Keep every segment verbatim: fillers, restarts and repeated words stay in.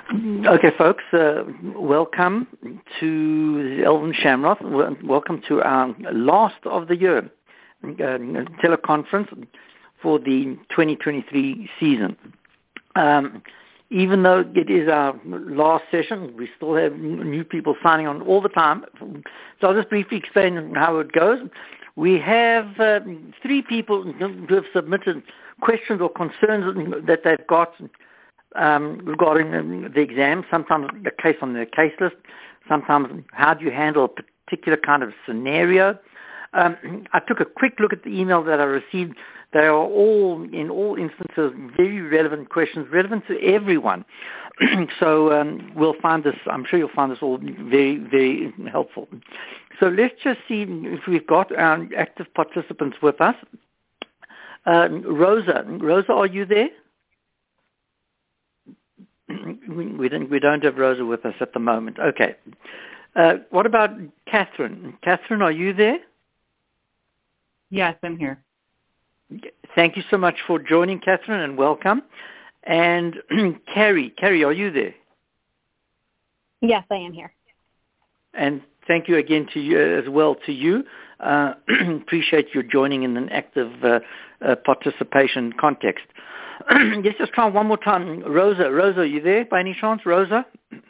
Okay, folks, uh, welcome to Elvin Shamroth. Welcome to our last of the year uh, teleconference for the twenty twenty-three season. Um, even though it is our last session, we still have new people signing on all the time. So I'll just briefly explain how it goes. We have uh, three people who have submitted questions or concerns that they've got Um, regarding the exam, sometimes a case on the case list, sometimes how do you handle a particular kind of scenario. Um, I took a quick look at the email that I received. They are all, in all instances, very relevant questions, relevant to everyone. so um, we'll find this, I'm sure you'll find this all very, very helpful. So let's just see if we've got our active participants with us. Uh, Rosa, Rosa, are you there? We don't, we don't have Rosa with us at the moment. Okay. Uh, what about Catherine? Catherine, are you there? Yes, I'm here. Thank you so much for joining, Catherine, and welcome. And Carrie, Carrie, are you there? Yes, I am here. And thank you again to you as well to you. Uh, appreciate your joining in an active uh, uh, participation context. Let's just try one more time. Rosa, Rosa, are you there by any chance? Rosa?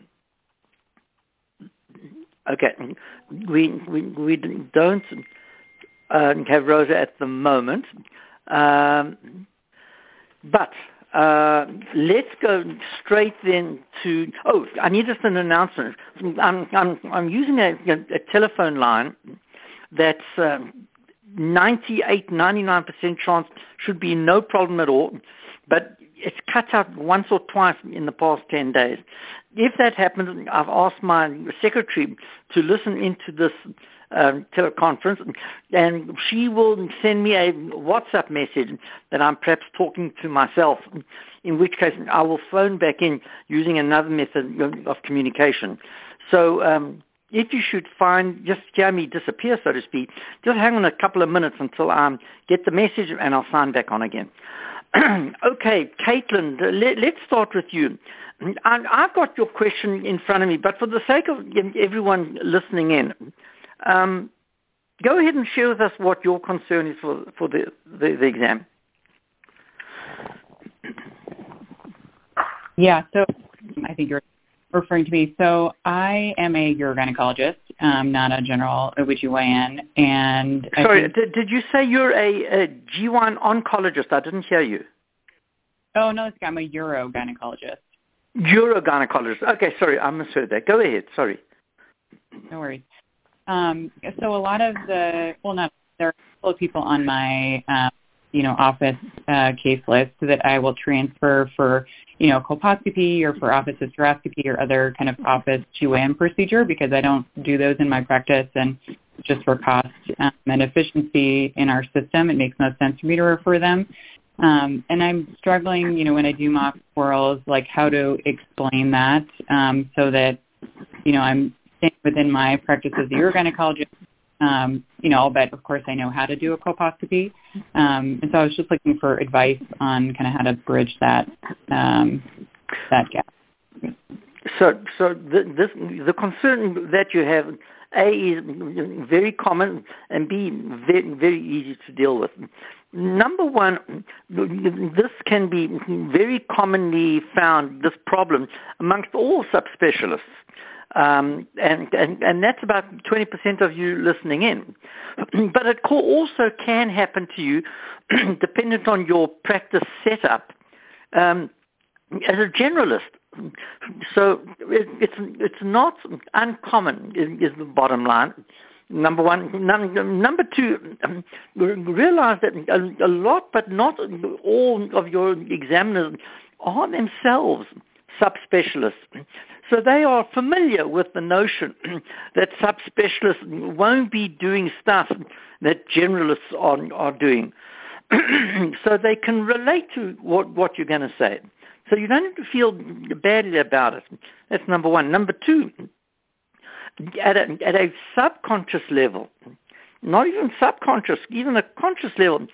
Okay. We we, we don't uh, have Rosa at the moment. Um, but uh, let's go straight then to, oh, I need just an announcement. I'm, I'm, I'm using a, a telephone line that's um, ninety-eight, ninety-nine percent chance should be no problem at all. But it's cut out once or twice in the past ten days. If that happens, I've asked my secretary to listen into this um, teleconference, and she will send me a WhatsApp message that I'm perhaps talking to myself, in which case I will phone back in using another method of communication. So um, if you should find, just hear me disappear, so to speak, just hang on a couple of minutes until I get the message, and I'll sign back on again. Okay, Caitlin, let, let's start with you. I, I've got your question in front of me, but for the sake of everyone listening in, um, go ahead and share with us what your concern is for, for the, the, the exam. Yeah, so I think you're referring to me. So I am a urogynecologist, um, not a general O B G Y N. And Sorry, think, did, did you say you're a, a G one oncologist? I didn't hear you. Oh, no, I'm a urogynecologist. Urogynecologist. Okay, sorry, I misheard that. Go ahead, sorry. No worries. Um, so a lot of the, well, not, there are a couple of people on my, um, you know, office uh, case list that I will transfer for, you know, colposcopy or for office hysteroscopy or other kind of office G Y N procedure, because I don't do those in my practice, and just for cost um, and efficiency in our system, it makes no sense for me to refer them. Um, and I'm struggling, you know, when I do mock orals, like how to explain that um, so that, you know, I'm staying within my practice as a urogynecologist. Um, you know, I'll bet, of course, I know how to do a colposcopy. Um, and so I was just looking for advice on kind of how to bridge that um, that gap. So, so the, this, the concern that you have, A, is very common, and B, very, very easy to deal with. Number one, this can be very commonly found, this problem, amongst all subspecialists. Um, and, and, and that's about twenty percent of you listening in. But it also can happen to you, dependent on your practice setup, um, as a generalist. So it, it's it's not uncommon, is, is the bottom line. Number one. Number, number two, um, realize that a, a lot, but not all of your examiners are themselves subspecialists. So they are familiar with the notion that subspecialists won't be doing stuff that generalists are, are doing. So they can relate to what, what you're going to say. So you don't have to feel badly about it. That's number one. Number two, at a, at a subconscious level, not even subconscious, even a conscious level,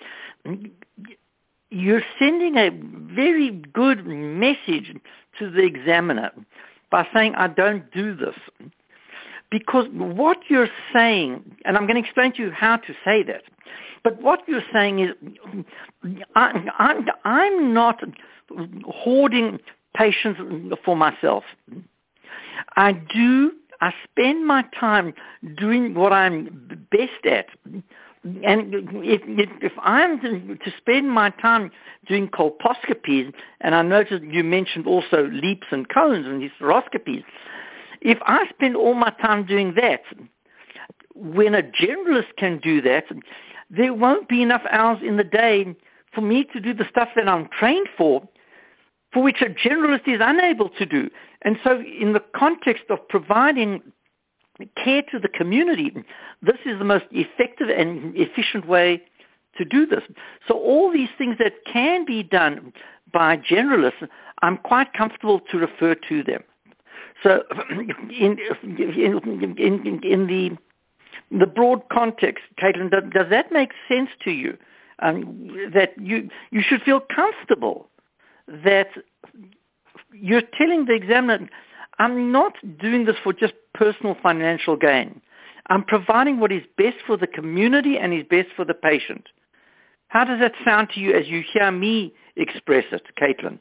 you're sending a very good message to the examiner by saying, I don't do this. Because what you're saying, and I'm going to explain to you how to say that, but what you're saying is, I, I'm, I'm not hoarding patients for myself. I do, I spend my time doing what I'm best at. And if, if, if I'm to, to spend my time doing colposcopies, and I noticed you mentioned also leaps and cones and hysteroscopies, if I spend all my time doing that, when a generalist can do that, there won't be enough hours in the day for me to do the stuff that I'm trained for, for which a generalist is unable to do. And so in the context of providing care to the community, this is the most effective and efficient way to do this. So all these things that can be done by generalists, I'm quite comfortable to refer to them. So in, in, in, in the the broad context, Caitlin, does, does that make sense to you? Um, that you you should feel comfortable that you're telling the examiner, I'm not doing this for just personal financial gain. I'm providing what is best for the community and is best for the patient. How does that sound to you as you hear me express it, Caitlin?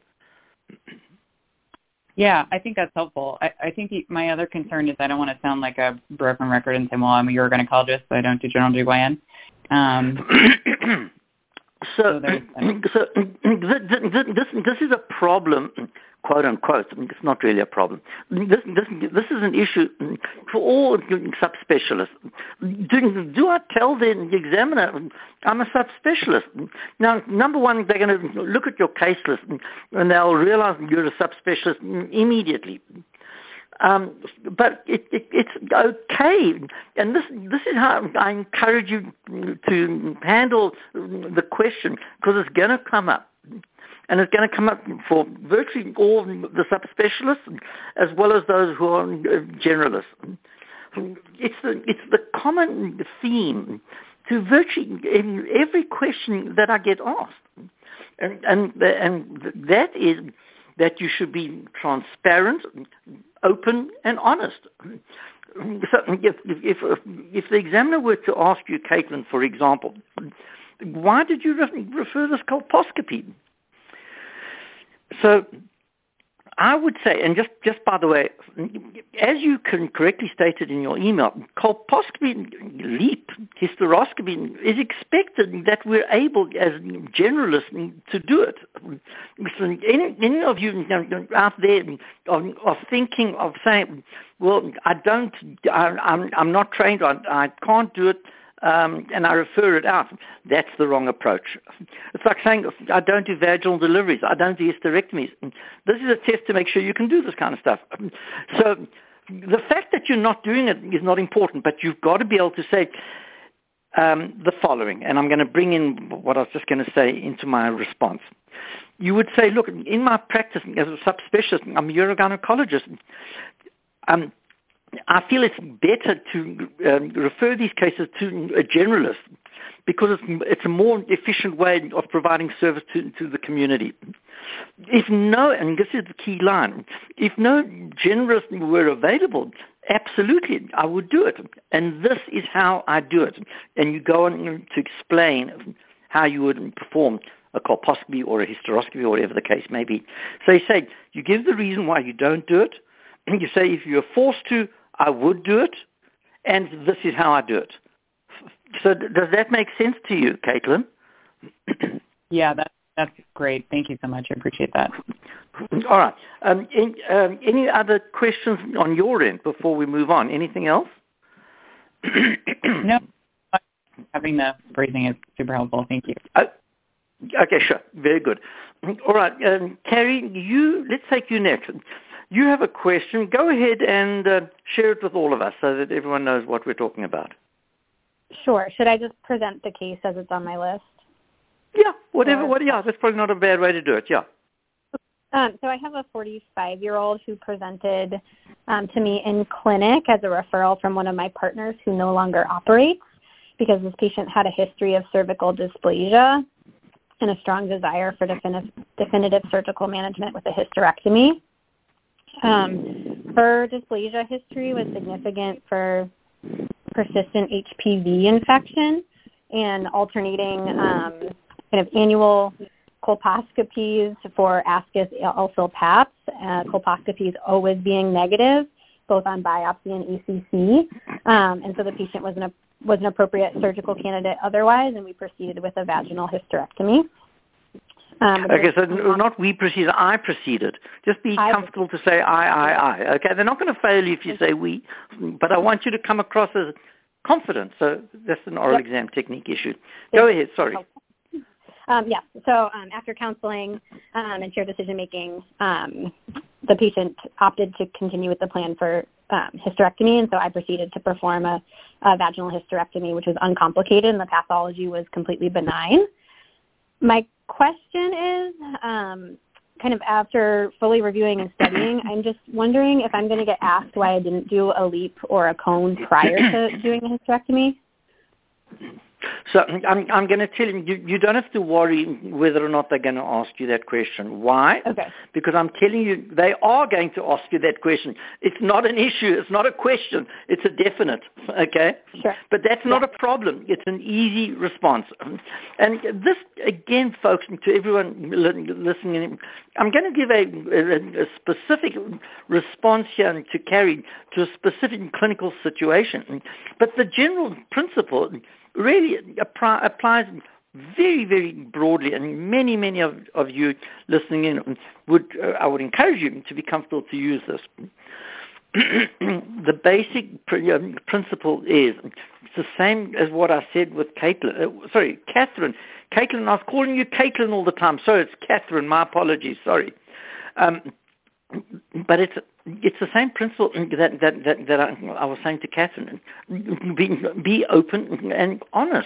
Yeah, I think that's helpful. I, I think the, my other concern is I don't want to sound like a broken record and say, well, I'm a urogynecologist, so I don't do general G Y N. Um, so, so, so this, this, this is a problem, quote unquote. It's not really a problem. This, this, this is an issue for all subspecialists. Do, do I tell the examiner I'm a subspecialist? Now, number one, they're going to look at your case list and they'll realize you're a subspecialist immediately. Um, but it, it, it's okay, and this this is how I encourage you to handle the question, because it's going to come up. And it's going to come up for virtually all the subspecialists as well as those who are generalists. It's the, it's the common theme to virtually every question that I get asked. And, and, and that is that you should be transparent, open, and honest. So if, if, if the examiner were to ask you, Caitlin, for example, why did you refer this colposcopy? So I would say, and just, just by the way, as you can correctly stated in your email, colposcopy, LEAP, hysteroscopy, is expected that we're able as generalists to do it. So any, any of you out there are, are thinking of saying, well, I don't, I, I'm, I'm not trained, I, I can't do it, Um, and I refer it out, that's the wrong approach. It's like saying, I don't do vaginal deliveries, I don't do hysterectomies. This is a test to make sure you can do this kind of stuff. So the fact that you're not doing it is not important, but you've got to be able to say um, the following, and I'm going to bring in what I was just going to say into my response. You would say, look, in my practice as a subspecialist, I'm a urogynecologist, um, I feel it's better to um, refer these cases to a generalist because it's, it's a more efficient way of providing service to, to the community. If no, and this is the key line, if no generalist were available, absolutely, I would do it. And this is how I do it. And you go on to explain how you would perform a colposcopy or a hysteroscopy or whatever the case may be. So you say, you give the reason why you don't do it, and you say if you're forced to, I would do it, and this is how I do it. So does that make sense to you, Caitlin? Yeah, that, that's great. Thank you so much. I appreciate that. All right. Um, in, um, any other questions on your end before we move on? Anything else? No. Having the phrasing is super helpful. Thank you. Uh, okay, sure. Very good. All right. Um, Carrie, you, let's take you next. You have a question. Go ahead and uh, share it with all of us so that everyone knows what we're talking about. Sure. Should I just present the case as it's on my list? Yeah, whatever. What? Yeah, that's probably not a bad way to do it. Yeah. Um, so I have a forty-five-year-old who presented um, to me in clinic as a referral from one of my partners who no longer operates because this patient had a history of cervical dysplasia and a strong desire for definitive, definitive surgical management with a hysterectomy. Um, her dysplasia history was significant for persistent H P V infection and alternating um, kind of annual colposcopies for ascus also paps, uh, colposcopies always being negative, both on biopsy and A C C. Um, and so the patient was an, was an appropriate surgical candidate otherwise, and we proceeded with a vaginal hysterectomy. Um, okay, so not we proceeded, I proceeded. Just be I comfortable to say I, I, I. Okay, they're not going to fail you if you say we, but I want you to come across as confident. So that's an oral yep. exam technique issue. Go yep. ahead, sorry. Um, yeah, so um, after counseling um, and shared decision-making, um, the patient opted to continue with the plan for um, hysterectomy, and so I proceeded to perform a, a vaginal hysterectomy, which was uncomplicated, and the pathology was completely benign. My question is, um, kind of after fully reviewing and studying, I'm just wondering if I'm going to get asked why I didn't do a LEEP or a cone prior to doing a hysterectomy. So I'm, I'm going to tell you, you, you don't have to worry whether or not they're going to ask you that question. Why? Okay. Because I'm telling you, they are going to ask you that question. It's not an issue. It's not a question. It's a definite, okay? Sure. But that's not yeah. a problem. It's an easy response. And this, again, folks, to everyone listening, I'm going to give a, a, a specific response here to carry to a specific clinical situation. But the general principle really apply, applies very, very broadly, and many, many of, of you listening in would, uh, I would encourage you to be comfortable to use this. The basic pr- um, principle is it's the same as what I said with Caitlin. Uh, sorry, Catherine. Caitlin, I was calling you Caitlin all the time. Sorry, it's Catherine. My apologies. Sorry. Um, but it's it's the same principle that that that, that I, I was saying to Catherine. Be, be open and honest.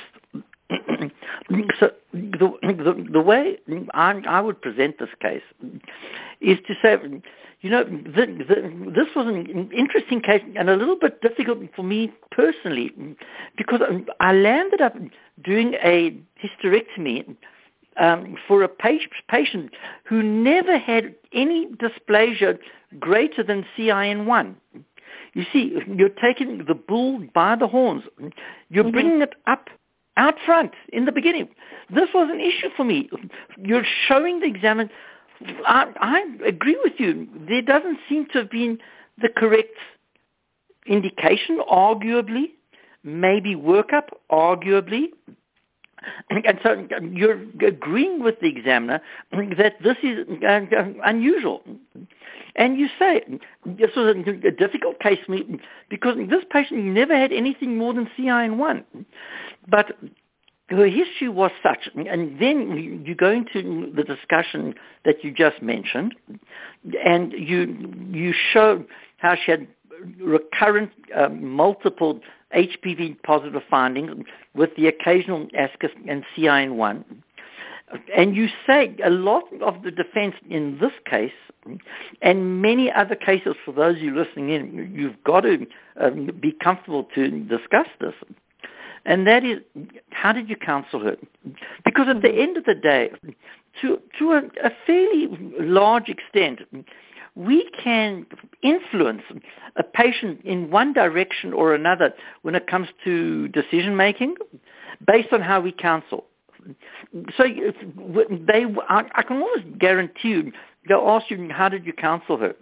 So the, the the way I, I would present this case is to say, you know, the, the, this was an interesting case and a little bit difficult for me personally because I landed up doing a hysterectomy Um, for a patient who never had any dysplasia greater than C I N one. You see, you're taking the bull by the horns. You're mm-hmm. bringing it up out front in the beginning. This was an issue for me. You're showing the examiner. I, I agree with you. There doesn't seem to have been the correct indication, arguably. Maybe workup, arguably. And so you're agreeing with the examiner that this is unusual. And you say, this was a difficult case for me because this patient never had anything more than C I N one. But her history was such, and then you go into the discussion that you just mentioned, and you you show how she had recurrent uh, multiple H P V positive findings with the occasional ascus and C I N one. And you say a lot of the defense in this case and many other cases, for those of you listening in, you've got to um, be comfortable to discuss this. And that is, how did you counsel her? Because at the end of the day, to, to a, a fairly large extent, we can influence a patient in one direction or another when it comes to decision-making based on how we counsel. So they, I can almost guarantee you, they'll ask you, how did you counsel her?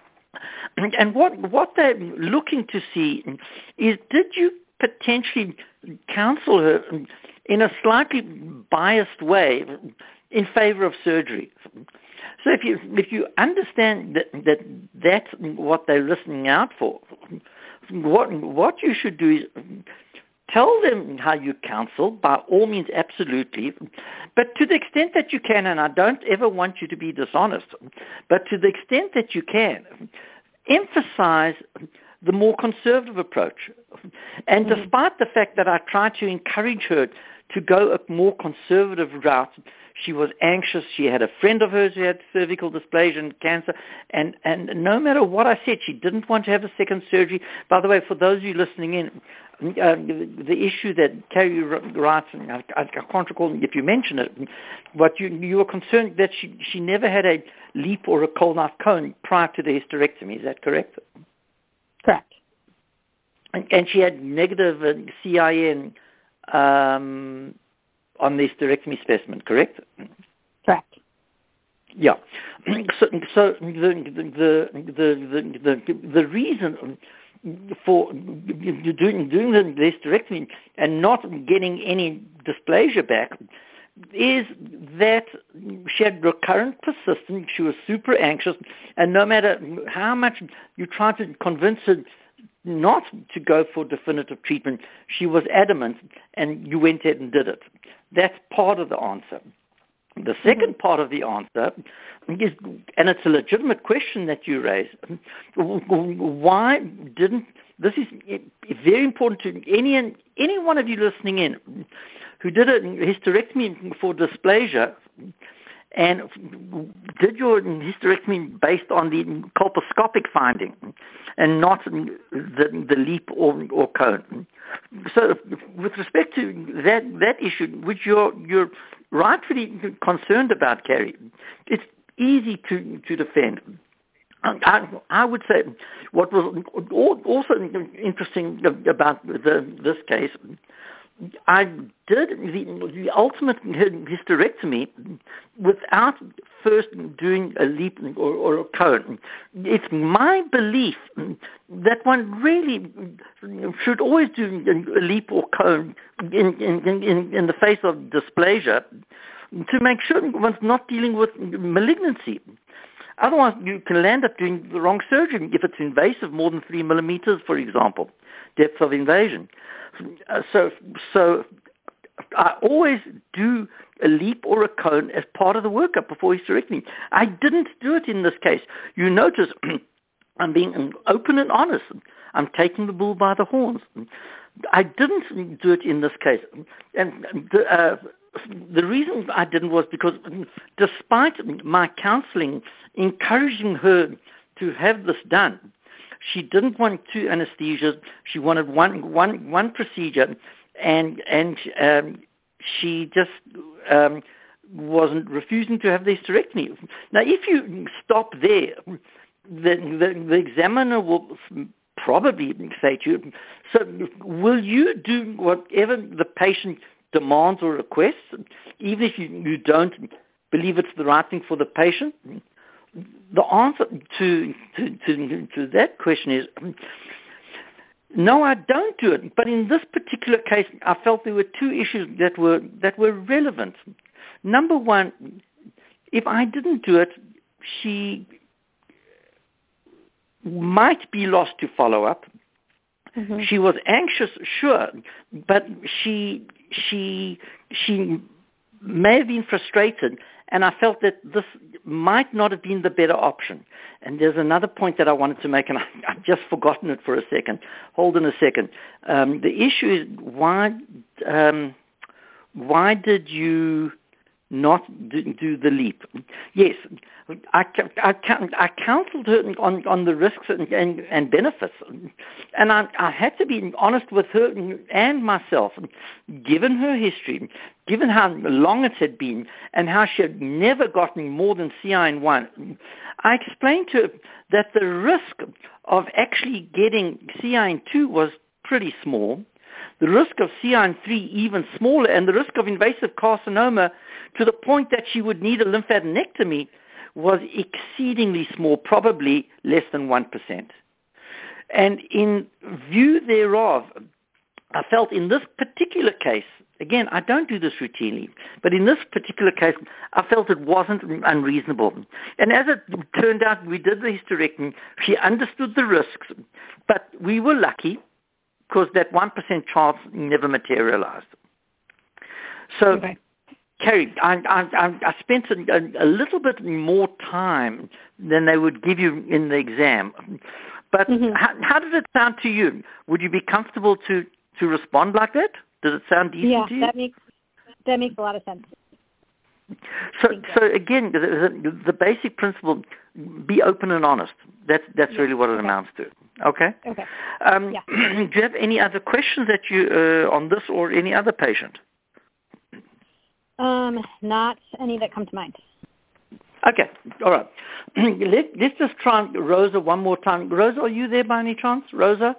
And what, what they're looking to see is, did you potentially counsel her in a slightly biased way in favor of surgery? So if you if you understand that, that that's what they're listening out for, what what you should do is tell them how you counsel, by all means, absolutely, but to the extent that you can, and I don't ever want you to be dishonest, but to the extent that you can, emphasize the more conservative approach. And mm-hmm. despite the fact that I try to encourage her to go a more conservative route, She was anxious. She had a friend of hers who had cervical dysplasia and cancer. And, and no matter what I said, she didn't want to have a second surgery. By the way, for those of you listening in, uh, the issue that Carrie writes, and I, I can't recall if you mentioned it, but you, you were concerned that she, she never had a LEEP or a Colknife cone prior to the hysterectomy. Is that correct? Correct. And, and she had negative uh, C I N um, on the hysterectomy specimen, correct? Correct. Yeah. So, so the, the, the, the, the, the reason for doing, doing the hysterectomy and not getting any dysplasia back is that she had recurrent persistent, she was super anxious, and no matter how much you tried to convince her not to go for definitive treatment, she was adamant, and you went ahead and did it. That's part of the answer. The second mm-hmm. part of the answer is, and it's a legitimate question that you raise, why didn't, this is very important to any, any one of you listening in who did a hysterectomy for dysplasia and did your hysterectomy based on the colposcopic finding and not the, the LEEP or, or cone. So with respect to that, that issue, which you're, you're rightfully concerned about, Carrie, it's easy to, to defend. I, I would say what was also interesting about the, this case, I did the, the ultimate hysterectomy without first doing a LEEP or, or a cone. It's my belief that one really should always do a LEEP or cone in, in, in, in the face of dysplasia to make sure one's not dealing with malignancy. Otherwise, you can land up doing the wrong surgery if it's invasive, more than three millimeters, for example, depth of invasion. Uh, so, so I always do a LEEP or a cone as part of the workup before hysterectomy. I didn't do it in this case. You notice I'm being open and honest. I'm taking the bull by the horns. I didn't do it in this case. And the, uh, the reason I didn't was because despite my counseling encouraging her to have this done, she didn't want two anesthesias. She wanted one, one, one procedure, and and um, she just um, wasn't refusing to have the hysterectomy. Now, if you stop there, the, the, the examiner will probably say to you, so will you do whatever the patient demands or requests, even if you, you don't believe it's the right thing for the patient? The answer to, to, to, to that question is, no, I don't do it. But in this particular case, I felt there were two issues that were that were relevant. Number one, if I didn't do it, she might be lost to follow-up. Mm-hmm. She was anxious, sure, but she she she may have been frustrated, and I felt that this might not have been the better option. And there's another point that I wanted to make, and I, I've just forgotten it for a second. Hold on a second. Um, the issue is why um, why did you not do, do the LEEP? Yes, I, I, I counseled her on, on the risks and, and, and benefits, and I, I had to be honest with her and myself, given her history, given how long it had been, and how she had never gotten more than C I N one. I explained to her that the risk of actually getting C I N two was pretty small, the risk of C I N three even smaller, and the risk of invasive carcinoma to the point that she would need a lymphadenectomy was exceedingly small, probably less than one percent. And in view thereof, I felt in this particular case, again, I don't do this routinely, but in this particular case, I felt it wasn't unreasonable. And as it turned out, we did the hysterectomy. She understood the risks, but we were lucky because that one percent chance never materialized. So, okay. Carrie, I, I, I spent a, a little bit more time than they would give you in the exam. But mm-hmm. how, how did it sound to you? Would you be comfortable to, to respond like that? Does it sound decent yeah, to you? Yeah, that makes, that makes a lot of sense. So, so again, the, the, the basic principle: be open and honest. That's that's yeah. really what it okay. amounts to. Okay. Okay. Um, yeah. Do you have any other questions that you uh, on this or any other patient? Um, not any that come to mind. Okay. All right. Let, let's just try Rosa one more time. Rosa, are you there by any chance, Rosa?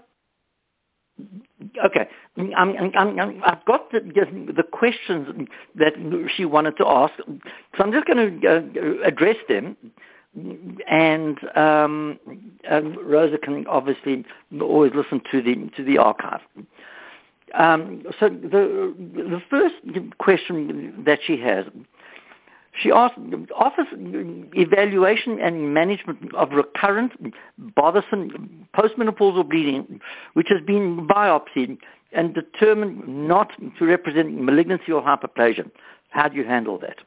Okay, I'm, I'm, I'm, I've got the, the questions that she wanted to ask, so I'm just going to uh, address them, and um, uh, Rosa can obviously always listen to the to the archive. Um, so the the first question that she has. She asked, offers evaluation and management of recurrent, bothersome postmenopausal bleeding, which has been biopsied and determined not to represent malignancy or hyperplasia. How do you handle that?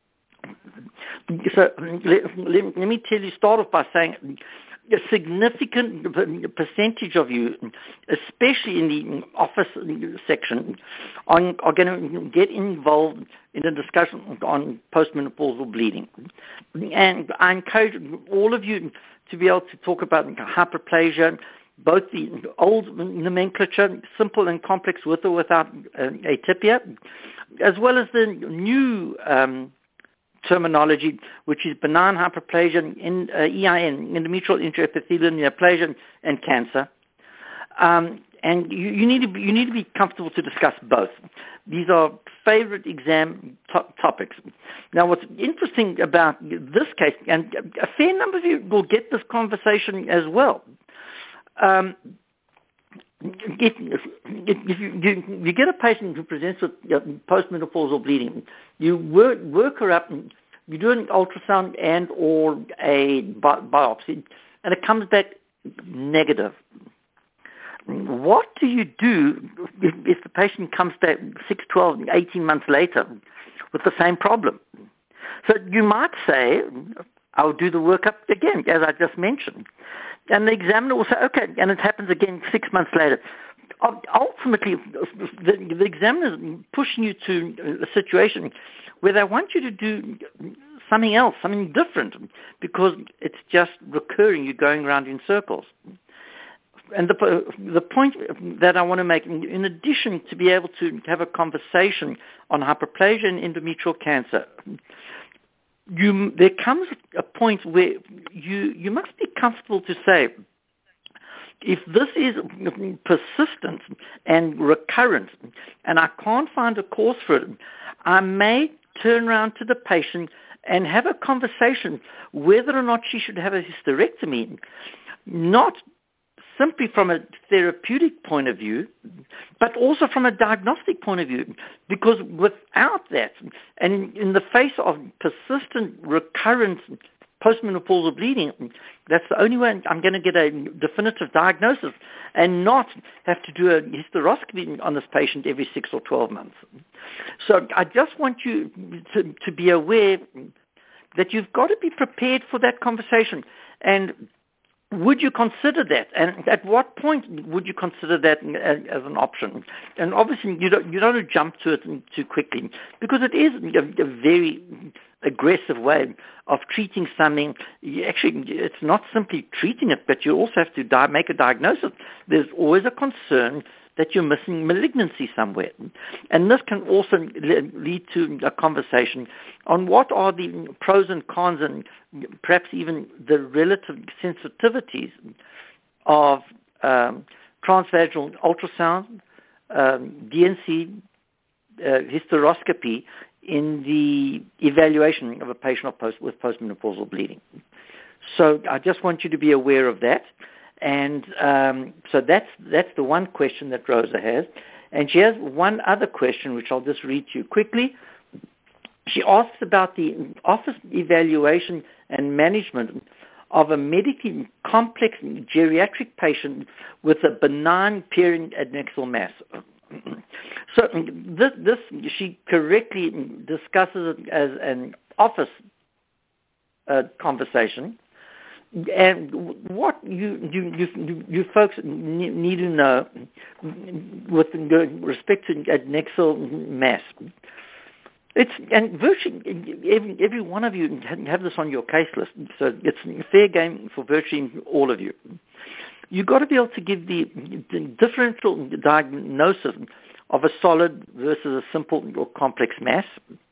So let, let, let me tell you, start off by saying a significant percentage of you, especially in the office section, are, are going to get involved in a discussion on postmenopausal bleeding. And I encourage all of you to be able to talk about hyperplasia, both the old nomenclature, simple and complex with or without uh, atypia, as well as the new um, terminology, which is benign hyperplasia, in, uh, E I N, endometrial intraepithelial neoplasia, and cancer. Um, and you, you need to be, you need to be comfortable to discuss both. These are favorite exam to- topics. Now, what's interesting about this case, and a fair number of you will get this conversation as well. Um, If, if you, you, you get a patient who presents with postmenopausal bleeding, you work, work her up, you do an ultrasound and or a bi- biopsy, and it comes back negative. What do you do if, if the patient comes back six, twelve, eighteen months later with the same problem? So you might say, I'll do the workup again, as I just mentioned. And the examiner will say, okay, and it happens again six months later. Ultimately, the, the examiner is pushing you to a situation where they want you to do something else, something different, because it's just recurring. You're going around in circles. And the, the point that I want to make, in addition to be able to have a conversation on hyperplasia and endometrial cancer, You, there comes a point where you, you must be comfortable to say, if this is persistent and recurrent and I can't find a cause for it, I may turn around to the patient and have a conversation whether or not she should have a hysterectomy, not simply from a therapeutic point of view, but also from a diagnostic point of view. Because without that, and in, in the face of persistent, recurrent postmenopausal bleeding, that's the only way I'm going to get a definitive diagnosis and not have to do a hysteroscopy on this patient every six or twelve months. So I just want you to, to be aware that you've got to be prepared for that conversation. And would you consider that? And at what point would you consider that as an option? And obviously, you don't, you don't jump to it too quickly, because it is a, a very aggressive way of treating something. You actually, it's not simply treating it, but you also have to di- make a diagnosis. There's always a concern that you're missing malignancy somewhere. And this can also le- lead to a conversation on what are the pros and cons and perhaps even the relative sensitivities of um, transvaginal ultrasound, um, D N C, uh, hysteroscopy in the evaluation of a patient of post- with postmenopausal bleeding. So I just want you to be aware of that. And um, so that's that's the one question that Rosa has. And she has one other question, which I'll just read to you quickly. She asks about the office evaluation and management of a medically complex geriatric patient with a benign periadnexal mass. So this, this she correctly discusses it as an office uh, conversation. And what you you you, you folks need to know with respect to adnexal mass, It's and virtually every, every one of you have this on your case list, so it's fair game for virtually all of you. You've got to be able to give the, the differential diagnosis of a solid versus a simple or complex mass.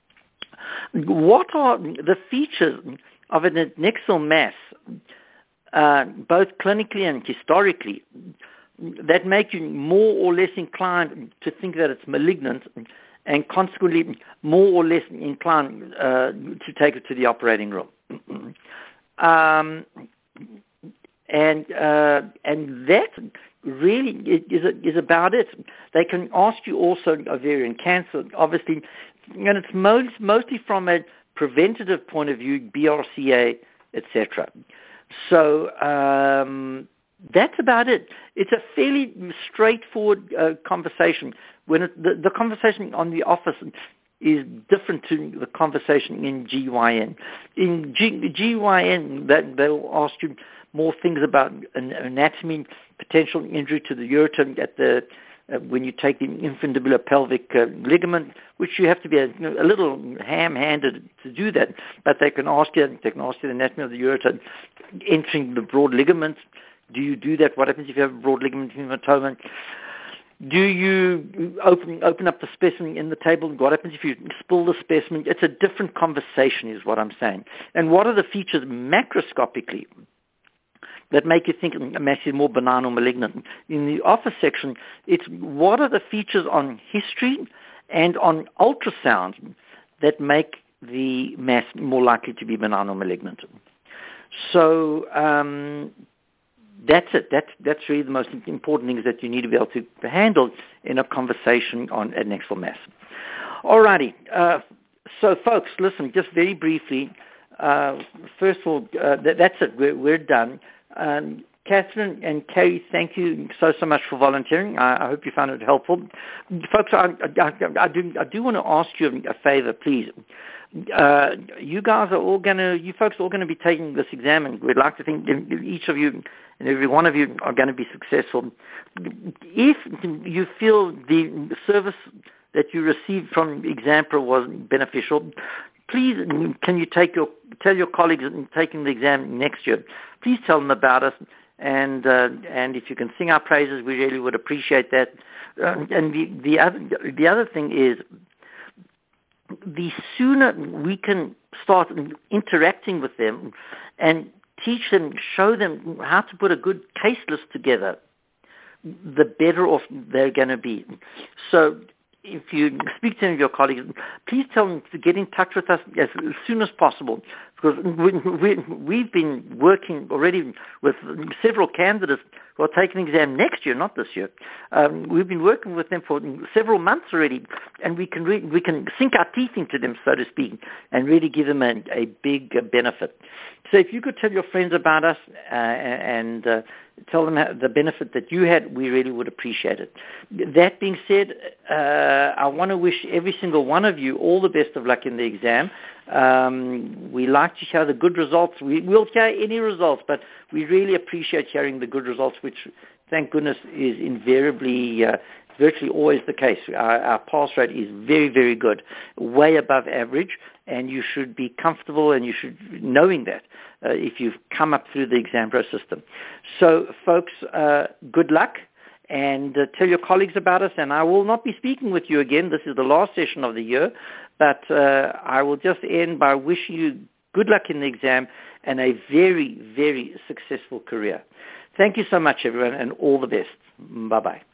What are the features of an adnexal mass, uh, both clinically and historically, that make you more or less inclined to think that it's malignant, and consequently more or less inclined uh, to take it to the operating room? um, and uh, and that really is is about it. They can ask you also ovarian cancer, obviously, and it's most, mostly from a preventative point of view, B R C A, et cetera. So um, that's about it. It's a fairly straightforward uh, conversation. When it, the, the conversation on the office is different to the conversation in G Y N. In G, G Y N, that they'll ask you more things about anatomy, potential injury to the ureter at the uh, when you take the infundibulor pelvic uh, ligament, which you have to be a, you know, a little ham-handed to do that. But they can ask you, they can ask you the anatomy of the ureter, entering the broad ligament. Do you do that? What happens if you have a broad ligament hematoma? Do you open open up the specimen in the table? What happens if you spill the specimen? It's a different conversation is what I'm saying. And what are the features macroscopically that make you think a mass is more benign or malignant? In the office section, it's what are the features on history and on ultrasound that make the mass more likely to be benign or malignant. So um, that's it. That's, that's really the most important things that you need to be able to handle in a conversation on adnexal mass. All righty. Uh, so, folks, listen, just very briefly, uh, first of all, uh, th- that's it. We're, we're done. Um, Catherine and Carrie, thank you so, so much for volunteering. I, I hope you found it helpful. Folks, I, I, I, do, I do want to ask you a favor, please. Uh, you guys are all going to, you folks are all going to be taking this exam, and we'd like to think each of you and every one of you are going to be successful. If you feel the service that you received from Exampra was beneficial, please, can you take your tell your colleagues taking the exam next year? Please tell them about us, and uh, and if you can sing our praises, we really would appreciate that. Uh, and the the other the other thing is, the sooner we can start interacting with them and teach them, show them how to put a good case list together, the better off they're going to be. So if you speak to any of your colleagues, please tell them to get in touch with us as soon as possible, because we, we, we've been working already with several candidates who are taking the exam next year, not this year. Um, we've been working with them for several months already, and we can re- we can sink our teeth into them, so to speak, and really give them a, a big uh, benefit. So if you could tell your friends about us uh, and uh, tell them how, the benefit that you had, we really would appreciate it. That being said, uh, I want to wish every single one of you all the best of luck in the exam. Um, we like to hear the good results. We will hear any results, but we really appreciate hearing the good results, which, thank goodness, is invariably, uh, virtually always the case. Our, our pass rate is very, very good, way above average, and you should be comfortable and you should knowing that uh, if you've come up through the Exampra system. So, folks, uh, good luck. And uh, tell your colleagues about us, and I will not be speaking with you again. This is the last session of the year, but uh, I will just end by wishing you good luck in the exam and a very, very successful career. Thank you so much, everyone, and all the best. Bye-bye.